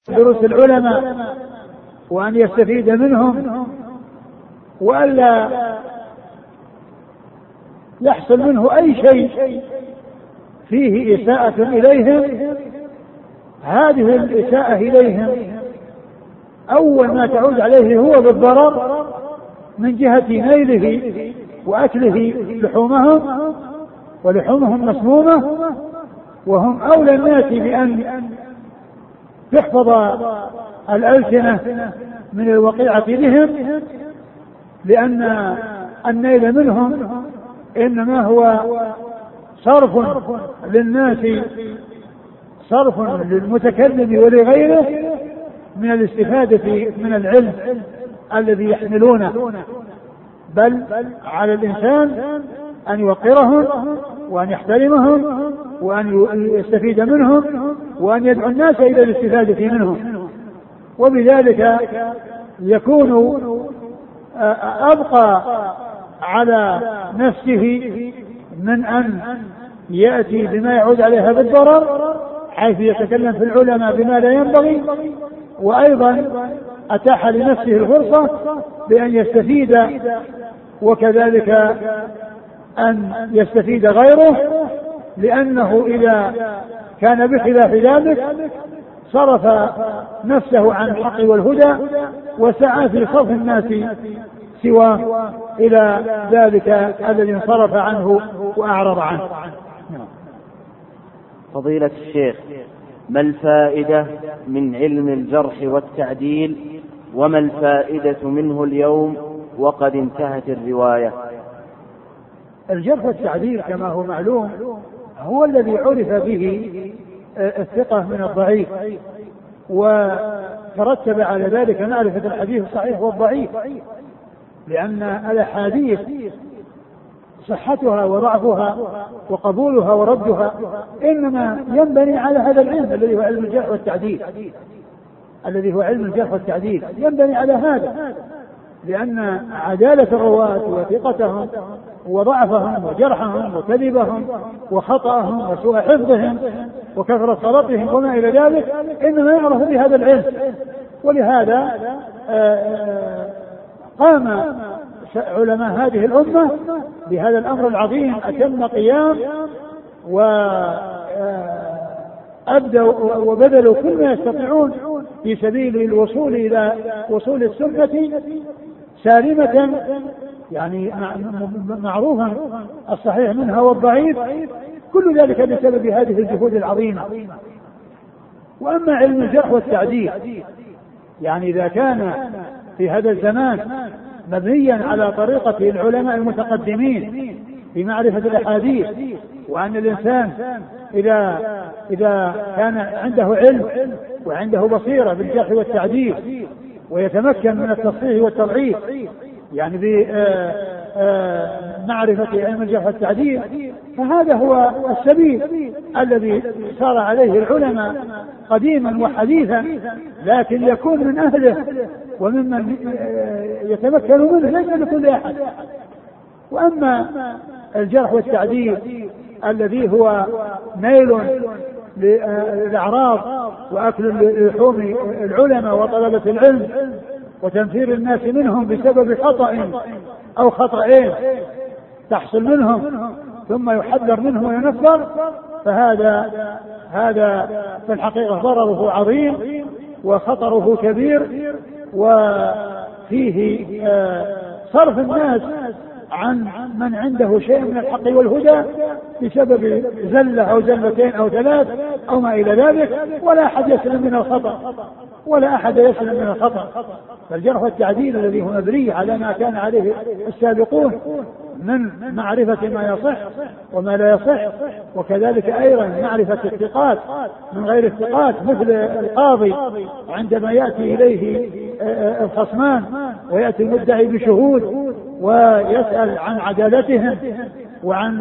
دروس العلماء وأن يستفيد منهم وألا يحصل منه أي شيء فيه إساءة إليهم. هذه الإساءة إليهم أول ما تعود عليه هو بالضرر من جهة نيله وأكله لحومهم، ولحومهم مسمومة، وهم أولى الناس بأن تحفظ الألسنة من الوقيعة بهم، لأن النيل منهم إنما هو صرف للناس، صرف للمتكلم ولغيره من الاستفادة من العلم الذي يحملونه. بل على الإنسان أن يوقرهم وأن يحترمهم وأن يستفيد منهم وأن يدعو الناس إلى الاستفادة منهم، وبذلك يكون أبقى على نفسه من أن يأتي بما يعود عليها بالضرر، حيث يتكلم في العلماء بما لا ينبغي، وأيضا أتاح لنفسه الفرصة بأن يستفيد، وكذلك أن يستفيد غيره، لأنه إذا كان بخلاف ذلك صرف نفسه عن الحق والهدى وسعى في صرف الناس سواه إلى ذلك الذي انصرف عنه وأعرض عنه. فضيلة الشيخ، ما الفائدة من علم الجرح والتعديل، وما الفائدة منه اليوم وقد انتهت الرواية؟ الجرح والتعديل كما هو معلوم هو الذي عرف به الثقة من الضعيف، وترتب على ذلك معرفة الحديث الصحيح والضعيف، لأن الأحاديث صحتها وضعفها وقبولها وردها إنما ينبني على هذا العلم الذي هو علم الجرح والتعديل، الذي هو علم الجرح والتعديل ينبني على هذا، لأن عدالة الرواة وثقتهم وضعفهم وجرحهم وكذبهم وخطأهم وسوء حفظهم وكثرة غلطهم وما إلى ذلك إنما يعرف بهذا العلم. ولهذا قام علماء هذه الأمة بهذا الأمر العظيم أتم قيام، وأبدوا وبذلوا كل ما يستطيعون في سبيل الوصول إلى وصول السنة سالمة، يعني معروفا الصحيح منها والضعيف، كل ذلك بسبب هذه الجهود العظيمة. وأما علم الجرح والتعديل يعني إذا كان في هذا الزمان مبنيا على طريقة العلماء المتقدمين في معرفة الأحاديث، وأن الإنسان إذا كان عنده علم وعنده بصيرة بالجرح والتعديل ويتمكن من التصحيح والتضعيف يعني بمعرفة علم الجرح والتعديل، فهذا هو السبيل الذي سار عليه العلماء قديما وحديثا، لكن يكون من أهله وممن يتمكن منه ليس لكل أحد. وأما الجرح والتعديل الذي هو نيل للأعراض وأكل لحوم العلماء وطلبة العلم وتنفير الناس منهم بسبب خطأ أو خطأين تحصل منهم ثم يحذر منه وينفر، فهذا في الحقيقة ضرره عظيم وخطره كبير، وفيه صرف الناس عن من عنده شيء من الحق والهدى بسبب زلة أو زلتين أو ثلاث أو ما إلى ذلك، ولا أحد يسلم من الخطأ، ولا أحد يسلم من الخطأ. فالجرح والتعديل الذي هو مبني على ما كان عليه السابقون من معرفة ما يصح وما لا يصح، وكذلك أيضا معرفة الثقات من غير الثقات، مثل القاضي عندما يأتي إليه الخصمان ويأتي المدعي بشهود ويسأل عن عدالتهم وعن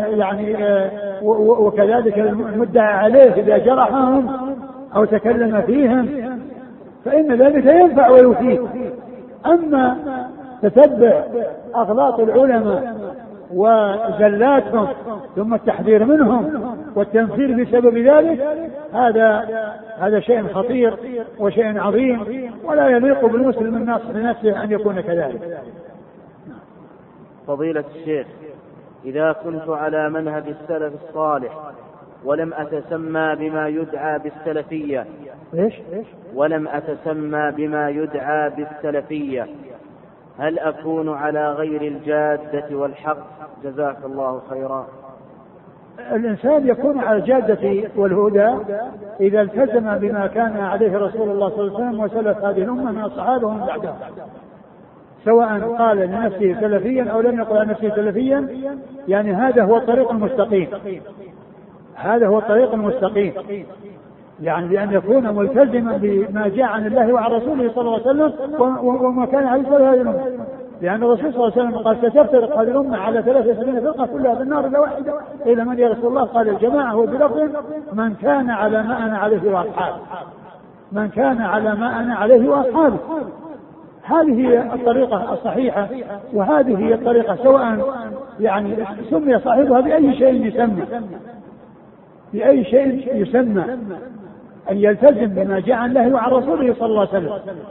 وكذلك المدعى عليه إذا جرحهم أو تكلم فيهم فإن ذلك ينفع ويفيد. أما تتبع أغلاط العلماء وزلاتهم ثم التحذير منهم والتنفير بسبب ذلك هذا شيء خطير وشيء عظيم، ولا يليق بالمسلم الناصح لنفسه أن يكون كذلك. فضيلة الشيخ، إذا كنت على منهج السلف الصالح ولم أتسمى بما يدعى بالسلفية ولم أتسمى بما يدعى بالسلفية، هل أكون على غير الجادة والحق؟ جزاك الله خيرا. الإنسان يكون على الجادة والهدى إذا التزم بما كان عليه رسول الله صلى الله عليه وسلم وسلف هذه الأمة من الصحابة ومن بعدهم، سواء قال لنفسه سلفيا أو لم يقل عن نفسه سلفيا، يعني هذا هو الطريق المستقيم، هذا هو الطريق المستقيم، يعني بأن يكون ملتزما بما جاء عن الله وعن رسوله صلى الله عليه وسلم وما كان عليه هذه الأمة، لأن الرسول صلى الله عليه وسلم قال ستفترق هذه الأمة على 73 فرقة كلها في النار إلا واحدة، إلى من يا رسول الله؟ قال الجماعة، هو بلفظ من كان على ما أنا عليه وأصحابه، من كان على ما أنا عليه وأصحابه. هذه هي الطريقة الصحيحة، وهذه هي الطريقة سواء يعني سمي صاحبها بأي شيء يسمى، بأي شيء يسمى، أن يلتزم بما جاء عن الله وعن رسوله صلى الله عليه وسلم،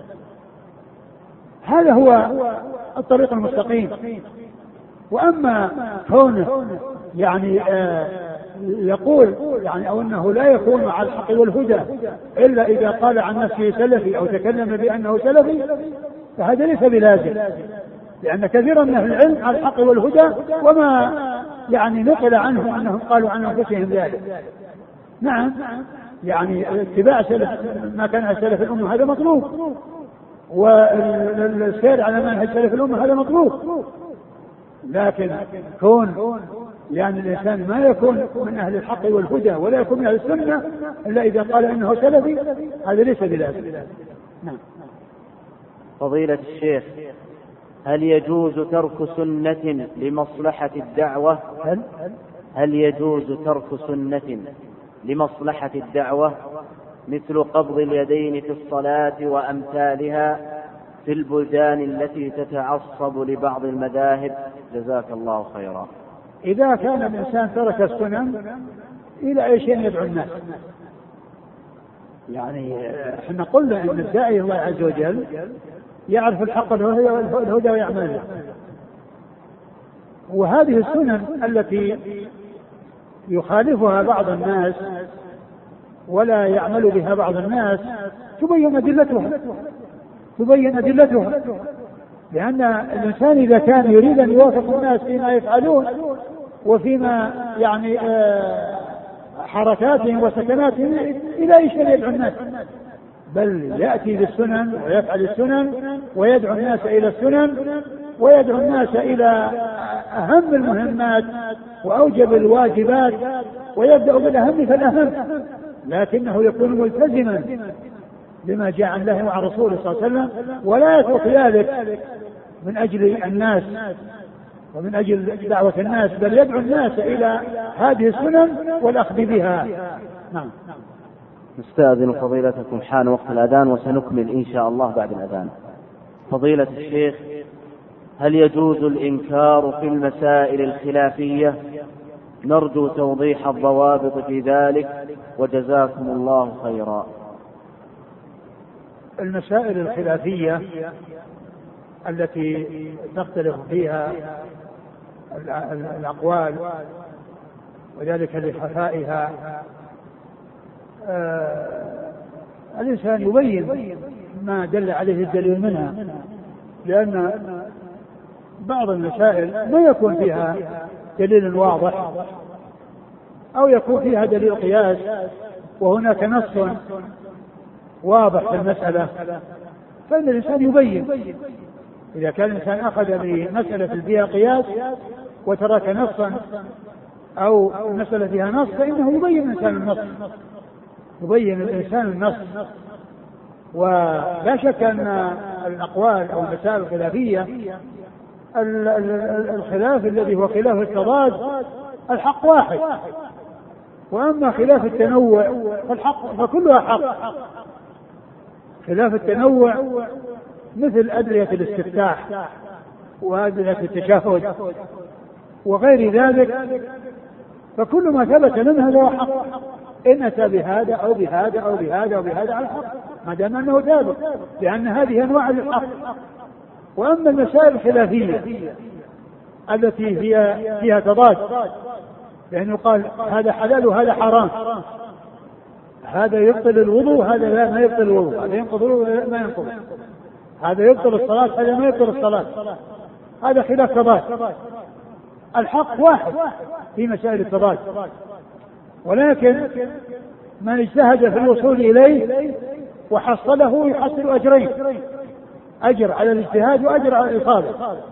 هذا هو الطريق المستقيم. وأما كونه يعني يقول يعني أو أنه لا يكون على الحق والهدى إلا إذا قال عن نفسه سلفي أو تكلم بأنه سلفي، فهذا ليس بلازم، لأن كثيرا من أهل العلم على الحق والهدى وما يعني نقل عنهم أنهم قالوا عن أنفسهم ذلك. نعم، يعني اتباع سلف ما كان على سلف الأمة هذا مطلوب، والسير على منهج سلف الأمة هذا مطلوب، لكن كون يعني الإنسان ما يكون من أهل الحق والهدى ولا يكون من أهل السنة إلا إذا قال إنه سلفي، هذا ليس بلازم. نعم. فضيلة الشيخ، هل يجوز ترك سنة لمصلحة الدعوة؟ هل يجوز ترك سنة لمصلحة الدعوة مثل قبض اليدين في الصلاة وأمثالها في البلدان التي تتعصب لبعض المذاهب؟ جزاك الله خيرا. إذا كان الإنسان ترك السنن إلى أي شيء يدعو الناس، يعني احنا قلنا ان الداعي الله عز وجل يعرف الحق والهدى ويعمل، وهذه السنن التي يخالفها بعض الناس ولا يعمل بها بعض الناس تبين أدلتها، لأن الإنسان إذا كان يريد أن يوافق الناس فيما يفعلون وفيما يعني حركاتهم وسكناتهم إلى أي شيء يدعو الناس، بل يأتي بالسنن ويفعل السنن ويدعو الناس إلى السنن ويدعو الناس إلى أهم المهمات وأوجب الواجبات، ويبدأ بالأهم فالأهم، لكنه يكون ملتزما بما جاء عن الله وعن رسوله صلى الله عليه وسلم، ولا يترك ذلك من أجل الناس ومن أجل دعوة الناس، بل يدعو الناس إلى هذه السنن والأخذ بها. نعم. نستأذن فضيلتكم حان وقت الأذان، وسنكمل إن شاء الله بعد الأذان. فضيلة الشيخ، هل يجوز الإنكار في المسائل الخلافية؟ نرجو توضيح الضوابط في ذلك، وجزاكم الله خيرا. المسائل الخلافية التي تختلف فيها الأقوال وذلك لخفائها، الإنسان يبين ما دل عليه الدليل منها، لأن بعض المسائل ما يكون فيها دليل واضح أو يكون فيها دليل قياس وهناك نص واضح في المسألة، فإن الإنسان يبين. إذا كان الإنسان أخذ بمسألة فيها قياس وترك نصا أو مسألة فيها نص فإنه يبين الإنسان النص. ولا شك أن الأقوال أو المسائل الخلافية الخلاف الذي هو خلاف التضاد الحق واحد، وأما خلاف التنوع فكلها حق. خلاف التنوع مثل أدعية الاستفتاح وأدعية التشهد وغير ذلك، فكل ما ثبت منه هذا هو حق، إن أتى بهذا أو بهذا أو بهذا أو بهذا على الحق ما دام أنه ثابت، لأن هذه أنواع للحق. وأما المسائل الخلافية التي فيها تضاد، لأنه قال هذا حلال وهذا حرام، هذا يبطل الوضوء هذا لا ما يبطل الوضوء، هذا ينقض الوضوء ما ينقض، هذا يبطل الصلاة هذا ما يبطل الصلاة، هذا خلاف تضاد. الحق واحد في مسائل التضاد، ولكن من اجتهد في الوصول إليه وحصله يحصل أجرين، أجر على الاجتهاد وأجر على الإصابة.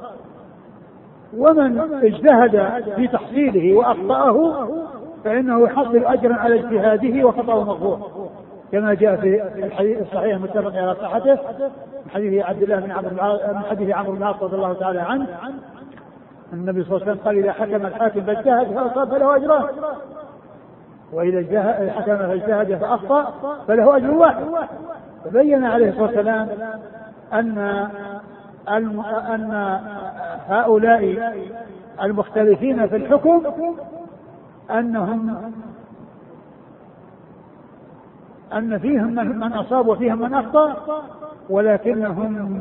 ومن اجتهد في تحصيله وأخطأه فإنه يحصل أجرا على اجتهاده وخطأه مغفور، كما جاء في الحديث الصحيح المتفق على صحته من حديث عبد الله بن عمرو بن العاص رضي الله تعالى عنه، النبي صلى الله عليه وسلم قال: إذا حكم الحاكم فاجتهد فأصاب فله أجران، وإذا حكم فاجتهد فأخطأ فله أجر واحد. فبين عليه الصلاة والسلام أن هؤلاء المختلفين في الحكم أن فيهم من أصاب وفيهم من أخطأ، ولكنهم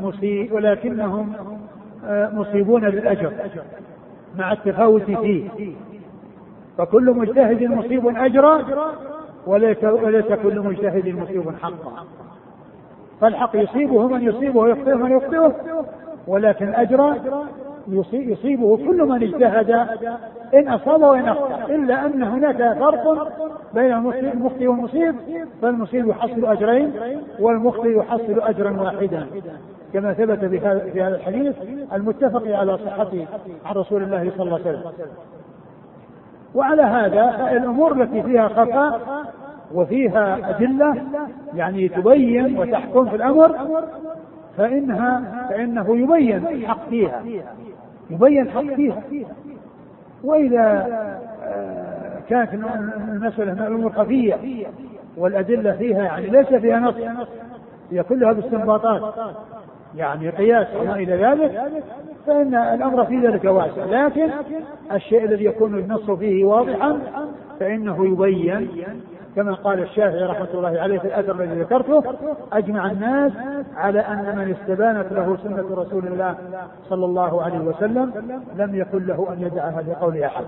مصيبون للأجر مع التفاوت فيه، فكل مجتهد مصيب أجرا وليس كل مجتهد مصيب حقا. فالحق يصيبه من يصيبه ويخطئه من يخطئه، ولكن أجرا يصيبه كل من اجتهد إن أصاب وإن أخطأ، إلا أن هناك فرق بين المخطئ والمصيب، فالمصيب يحصل أجرين والمخطئ يحصل أجرا واحدا، كما ثبت في هذا الحديث المتفق على صحته عن رسول الله صلى الله عليه وسلم. وعلى هذا الأمور التي فيها خفاء وفيها أدلة يعني تبين وتحكم في الأمر فإنه يبين الحق فيها، وإذا كانت المسألة من الأمور خفية والأدلة فيها يعني ليس فيها نص، هي كلها باستنباطات يعني قياس وما إلى ذلك، فإن الأمر في ذلك واسع. لكن الشيء الذي يكون النص فيه واضحا فإنه يبين، كما قال الشافعي رحمة الله عليه في الأثر الذي ذكرته: أجمع الناس على أن من استبانت له سنة رسول الله صلى الله عليه وسلم لم يكن له أن يدعها لقول أحد.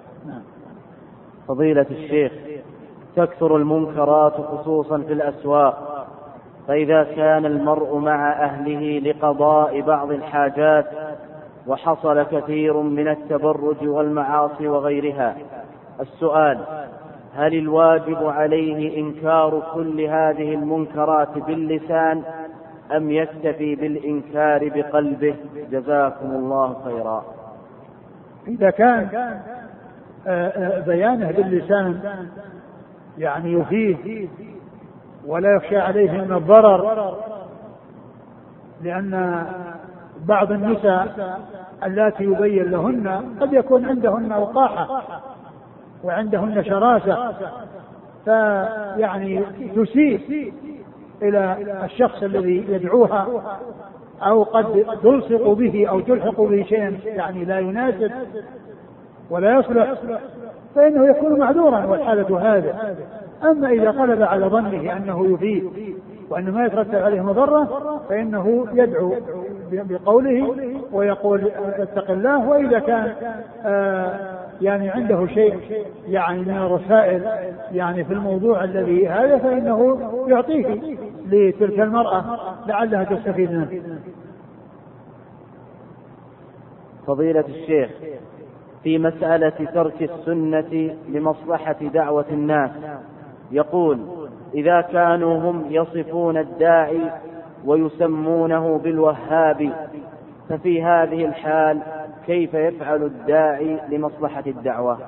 فضيلة الشيخ، تكثر المنكرات خصوصا في الأسواق، فإذا كان المرء مع أهله لقضاء بعض الحاجات وحصل كثير من التبرج والمعاصي وغيرها، السؤال: هل الواجب عليه إنكار كل هذه المنكرات باللسان أم يكتفي بالإنكار بقلبه؟ جزاكم الله خيرا. إذا كان بيانه باللسان يعني يفيد ولا يخشى عليه من الضرر، لأن بعض النساء اللاتي يبين لهن قد يكون عندهن وقاحة وعندهن شراسة، فيعني تسيء إلى الشخص الذي يدعوها، أو قد تلصق به أو تلحق به شيء يعني لا يناسب ولا يصلح، فإنه يكون معذورا والحالة هذا. أما إذا غلب على ظنه أنه يفيد وأنه ما يترتب عليه مضرة فإنه يدعو بقوله ويقول اتق الله. وإذا كان يعني عنده شيء يعني من الرسائل يعني في الموضوع الذي هذا فإنه يعطيه لتلك المرأة لعلها تستفيد منه. فضيلة الشيخ، في مسألة ترك السنة لمصلحة دعوة الناس، يقول: إذا كانوا هم يصفون الداعي ويسمونه بالوهابي، ففي هذه الحال كيف يفعل الداعي لمصلحة الدعوة؟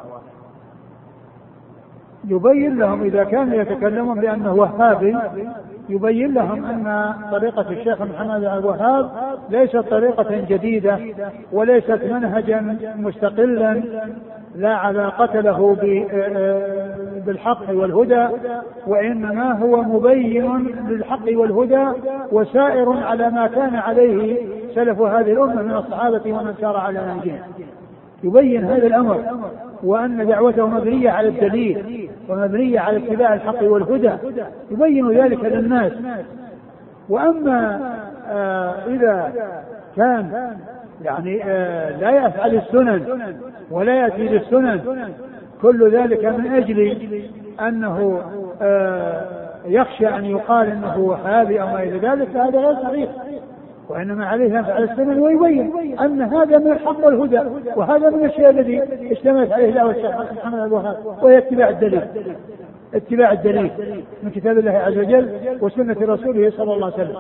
يبين لهم إذا كانوا يتكلمون بأنه وهابي، يبين لهم أن طريقة الشيخ محمد الوهاب ليست طريقة جديدة وليست منهجا مستقلا لا علاقة له بالحق والهدى، وإنما هو مبين للحق والهدى وسائر على ما كان عليه سلف هذه الأمة من الصحابة ومن سار على نهجهم. يبين هذا الأمر، وأن دعوته مبنية على الدليل ومبنية على اتباع الحق والهدى، يبين ذلك للناس. وأما إذا كان يعني لا يفعل السنن ولا يأتي للسنن، كل ذلك من أجل أنه يخشى أن يقال أنه وهابي أو ما إلى ذلك، فهذا غير صحيح. وإنما عليه يفعل السنن ويبين أن هذا من الحق والهدى، وهذا من الشيء الذي اشتملت عليه دعوة الشيخ محمد الوهاب، وهي اتباع الدليل من كتاب الله عز وجل وسنة رسوله صلى الله عليه وسلم.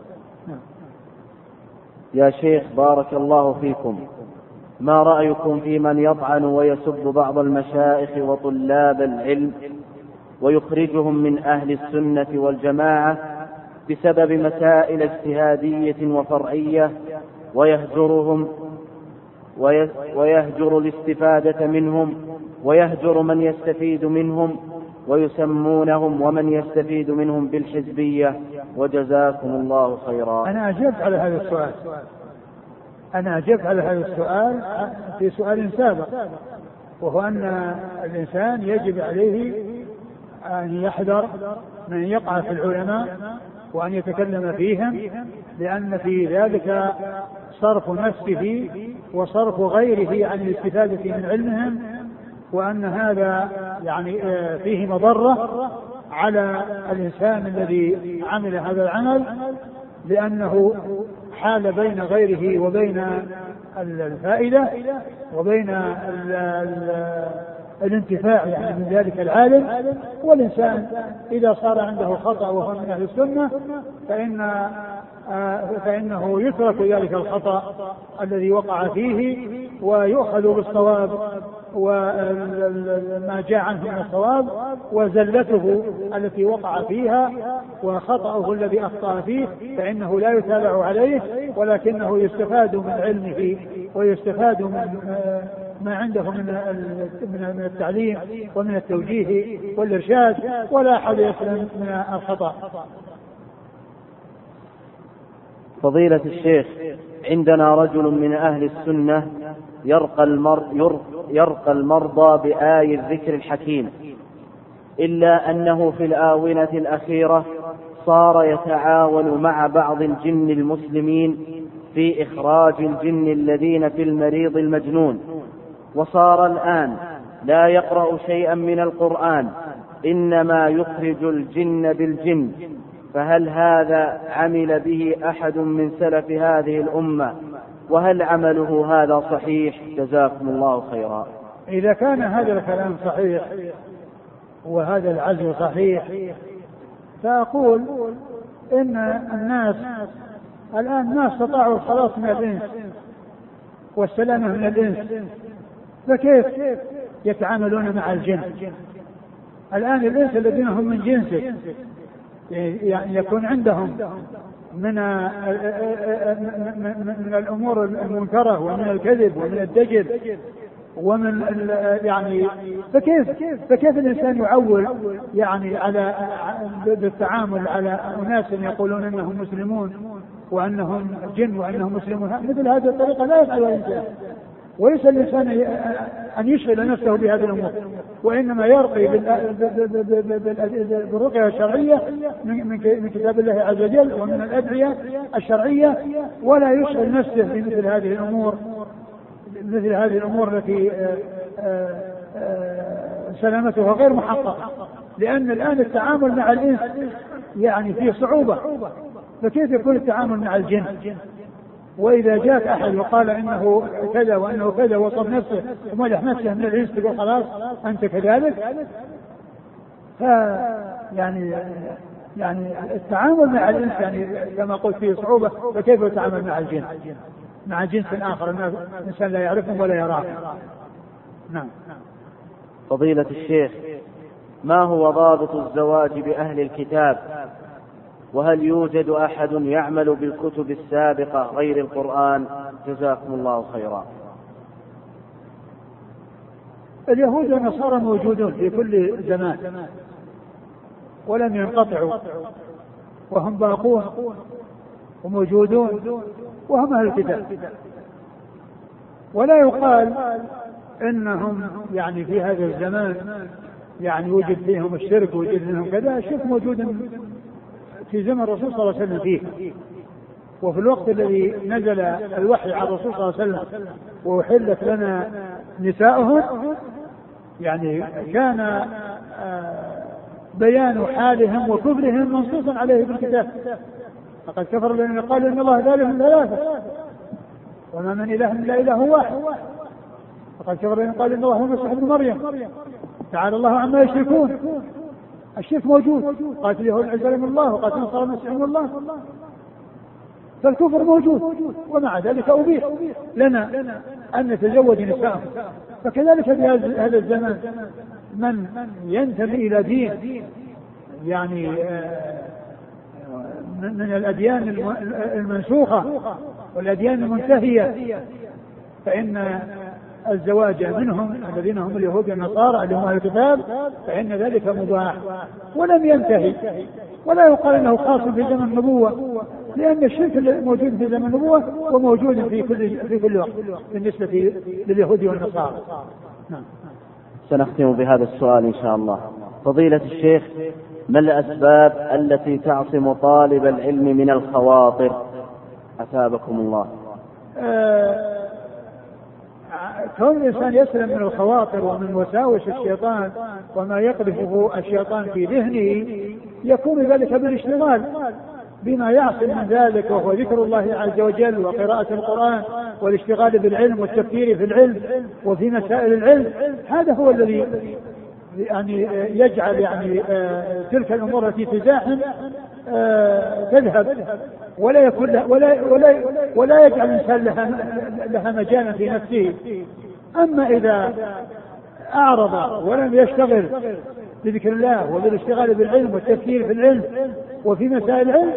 يا شيخ بارك الله فيكم، ما رأيكم في من يطعن ويسب بعض المشايخ وطلاب العلم ويخرجهم من أهل السنة والجماعة بسبب مسائل اجتهادية وفرعية، ويهجر الاستفادة منهم، ويهجر من يستفيد منهم، ويسمونهم ومن يستفيد منهم بالحزبية، وجزاكم الله خيرا؟ أنا أجبت على هذا السؤال في سؤال سابق، وهو أن الإنسان يجب عليه أن يحذر من يقع في العلماء وأن يتكلم فيهم، لأن في ذلك صرف نفسه وصرف غيره عن الاستفادة من علمهم، وأن هذا يعني فيه مضرة على الإنسان الذي عمل هذا العمل، لأنه حال بين غيره وبين الفائدة وبين الانتفاع يعني من ذلك العالم. والإنسان إذا صار عنده خطأ وهو من أهل السنة فإنه يترك ذلك الخطأ الذي وقع فيه ويؤخذ بالصواب وما جاء عنه من الصواب، وزلته التي وقع فيها وخطأه الذي أخطأ فيه فإنه لا يتابع عليه، ولكنه يستفاد من علمه ويستفاد من ما عنده من التعليم ومن التوجيه والإرشاد، ولا أحد يسلم من الخطأ. فضيلة الشيخ، عندنا رجل من أهل السنة يرقى المرضى بآي الذكر الحكيم، إلا أنه في الآونة الأخيرة صار يتعاون مع بعض الجن المسلمين في إخراج الجن الذين في المريض المجنون، وصار الآن لا يقرأ شيئا من القرآن، إنما يخرج الجن بالجن، فهل هذا عمل به أحد من سلف هذه الأمة؟ وهل عمله هذا صحيح؟ جزاكم الله خيرا. إذا كان هذا الكلام صحيح وهذا العزم صحيح، فأقول إن الناس الآن ما استطاعوا الخلاص من الإنس والسلامة من الإنس، فكيف يتعاملون مع الجن؟ الآن الإنس الذين هم من جنسه يعني يكون عندهم من الأمور المنكرة ومن الكذب ومن الدجل ومن يعني فكيف الإنسان يعول يعني على بالتعامل على أناس يقولون أنهم مسلمون وأنهم جن وأنهم مسلمون؟ مثل هذه الطريقة لا يفعل الإنسان، وليس الإنسان أن يشغل نفسه بهذه الأمور، وإنما يرقي بالرقية الشرعية من كتاب الله عز وجل ومن الأدعية الشرعية، ولا يشغل نفسه بمثل هذه الأمور التي سلامتها غير محققة، لأن الآن التعامل مع الإنس يعني فيه صعوبة، فكيف يكون التعامل مع الجن؟ وإذا جاء أحد وقال إنه كذا وإنه كذا وصف نفسه ومدح نفسه من الإنس تقول خلاص أنت كذلك؟ يعني التعامل مع الإنس يعني كما قلت فيه صعوبة، فكيف يتعامل مع الجن؟ مع جنس آخر الإنسان لا يعرفهم ولا يراهم. نعم. فضيلة الشيخ، ما هو ضابط الزواج بأهل الكتاب؟ وهل يوجد أحد يعمل بالكتب السابقة غير القرآن؟ جزاكم الله خيرا. اليهود والنصارى موجودون في كل زمان ولم ينقطعوا، وهم باقون وموجودون وهم أهل الكتاب. ولا يقال إنهم يعني في هذا الزمان يعني وجد فيهم الشرك ووجد منهم كذا. الشرك موجود في زمن الرسول صلى الله عليه وسلم فيه، وفي الوقت الذي نزل الوحي على الرسول صلى الله عليه وسلم وأحلت لنا نساؤهم يعني كان بيان حالهم وكفرهم منصوصا عليه بالكتاب. فقد كفر الذين قالوا إن الله ثالث ثلاثة وما من إله إلا إله واحد. فقد كفر الذين قالوا إن الله هو المسيح ابن مريم تعالى الله عما يشركون. الشرك موجود، قاتل اليهود عزيز من الله وقاتل النصارى المسيح من الله. فالكفر موجود، ومع ذلك أبيح لنا أن نتزوج نساء. فكذلك في هذا الزمان من ينتمي إلى دين يعني من الأديان المنسوخة والأديان المنتهية، فإن الزواج منهم الذين هم اليهود والنصارى اللي هم الكتاب فإن ذلك مباح ولم ينتهي. ولا يقال انه خاص في زمن النبوة، لأن الشرك موجود في زمن النبوة وموجود في كل وقت بالنسبة لليهود والنصارى. سنختم بهذا السؤال إن شاء الله. فضيلة الشيخ، ما الأسباب التي تعصم طالب العلم من الخواطر؟ أثابكم الله. كون الإنسان يسلم من الخواطر ومن وساوس الشيطان وما يقذفه الشيطان في ذهنه يكون ذلك بالاشتغال بما يعصم من ذلك، وهو ذكر الله عز وجل وقراءة القرآن والاشتغال بالعلم والتفكير في العلم وفي مسائل العلم. هذا هو الذي يعني يجعل يعني تلك الأمور التي تزاحم تذهب ولا يكون ولا يجعل الإنسان لها مجالا في نفسه. أما إذا أعرض ولم يشتغل بذكر الله وبالاشتغال بالعلم والتفكير في العلم وفي مسائل العلم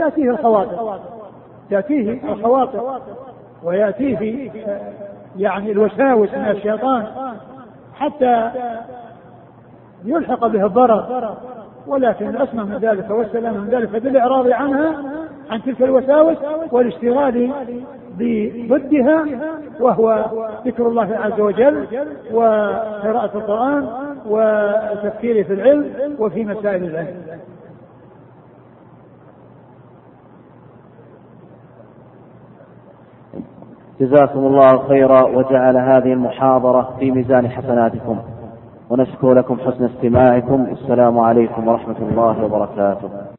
تأتيه الخواطر ويأتيه يعني الوساوس من الشيطان حتى يلحق به الضرر. ولكن الأسمى من ذلك والسلام من ذلك بالإعراض عنها عن تلك الوساوس والاشتغال بضدها، وهو ذكر الله عز وجل وقراءة القرآن والتفكير في العلم وفي مسائل العلم. جزاكم الله خيرا وجعل هذه المحاضرة في ميزان حسناتكم، ونشكر لكم حسن استماعكم. السلام عليكم ورحمة الله وبركاته.